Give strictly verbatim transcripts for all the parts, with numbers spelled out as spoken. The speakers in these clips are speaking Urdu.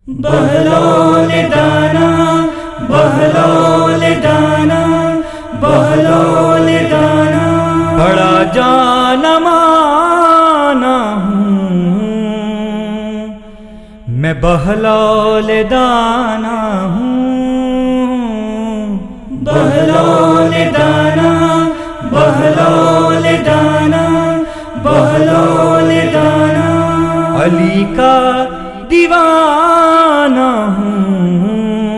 بہلول دانا بہلول دانا بہلول دانا بڑا جان مانا ہوں میں بہلول دانا ہوں بہلول دانا بہلول دانا بہلول دانا علی کا دیوانہ ہوں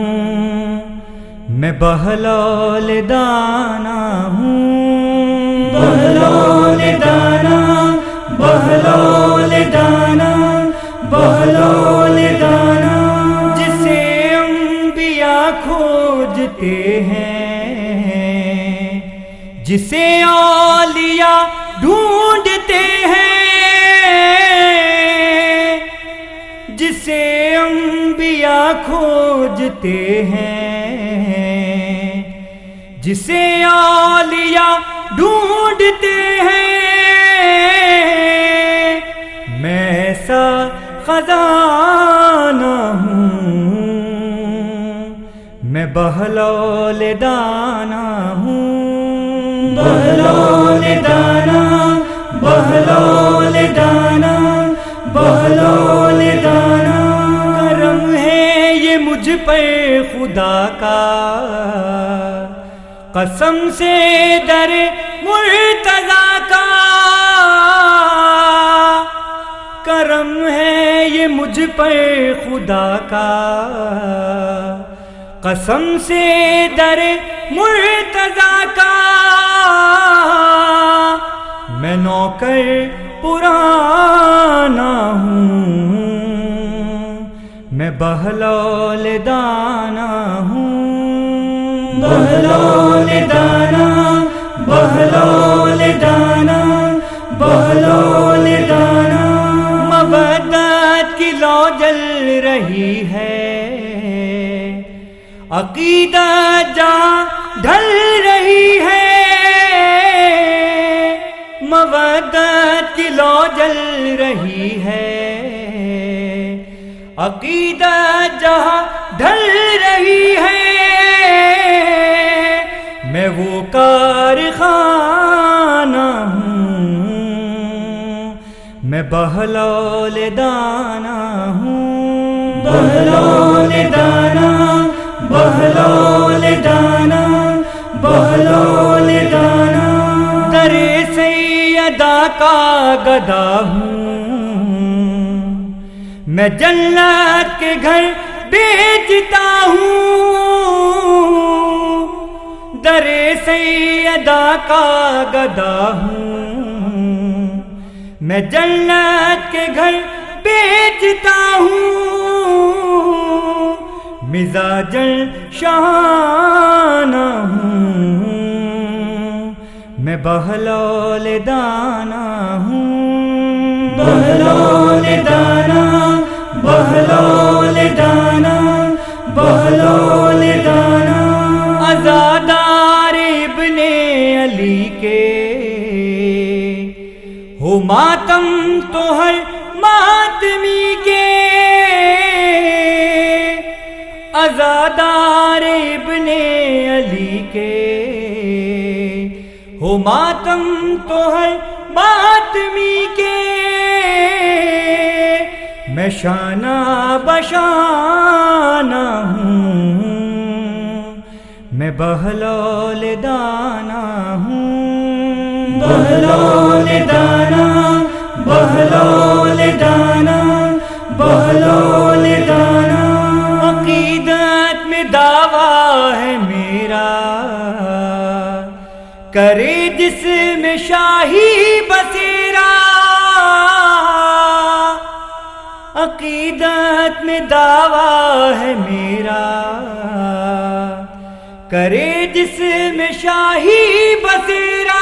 میں بہلول دانا ہوں بہلول دانا بہلول دانا بہلول دانا جسے انبیاء کھوجتے ہیں جسے اولیاء ڈھونڈتے ہیں جسے انبیاء کھوجتے ہیں جسے اولیاء ڈھونڈتے ہیں میں ایسا خزانہ ہوں میں بہلول دانا ہوں بہلول دانا بہلول دانا بہلول دانا کرم ہے یہ مجھ پر خدا کا قسم سے در مرتضیٰ کا کرم ہے یہ مجھ پر خدا کا قسم سے در مرتضیٰ کا میں نوکر پرانا ہوں میں بہلول دانا ہوں بہلول دانا بہلول دانا بہلول دانا مودت کی لو جل رہی ہے عقیدت جہاں ڈھل رہی ہے مودت کی لو جل رہی ہے عقیدت جہاں ڈھل رہی ہے میں وہ کارخانہ ہوں میں بہلول دانا ہوں بہلول دانا بہلول دانا بہلول دانا در سیدہ کا گدا ہوں میں جنت کے گھر بیچتا ہوں در سیدہ کا گدا ہوں میں جنت کے گھر بیچتا ہوں مزاجاً شانہ ہوں میں بہلول دانا ہوں بہلول دانا بہلول دانا بہلول دانا عزادار ابن علی کے ہو ماتم تو ہر ماتمی کے عزادار ابن علی کے ہو ماتم تو ہر ماتمی کے میں شانہ بشانہ ہوں میں بہلول دانا ہوں بہلول دانا بہلول دانا بہلول دانا عقیدت میں دعویٰ ہے میرا کرے جس میں شاہی بسیرا عقیدت میں دعویٰ ہے میرا کرے جس میں شاہی بسیرا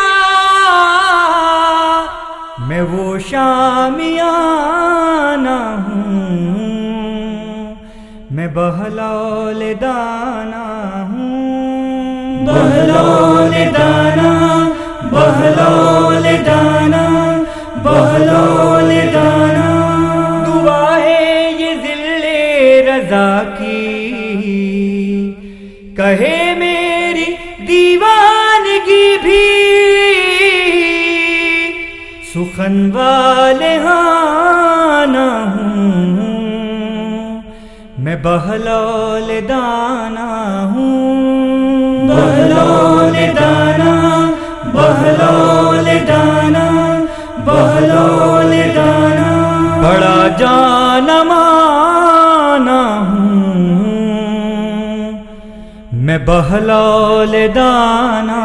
میں وہ شامیانہ ہوں میں بہلول دانا ہوں بہلول دانا بہلول دانا بہلول دانا دعا ہے یہ ذل رضا کی، کہے میری دیوانگی بھی، سخن والے ہاں نہ ہوں، میں بہلول دانا ہوں، بہلول دانا، بہلول دانا، بہلول دانا، بڑا جان مانا ہوں، میں بہلول دانا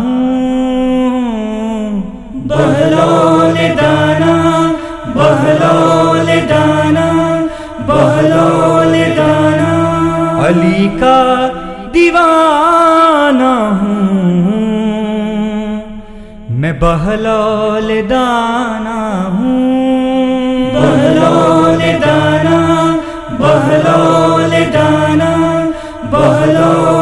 ہوں، بہلول دانا، بہلول دانا، بہلول دانا، علی کا دیوانہ ہوں، میں بہلول دانا ہوں، بہلول دانا، بہلول دانا، بہلول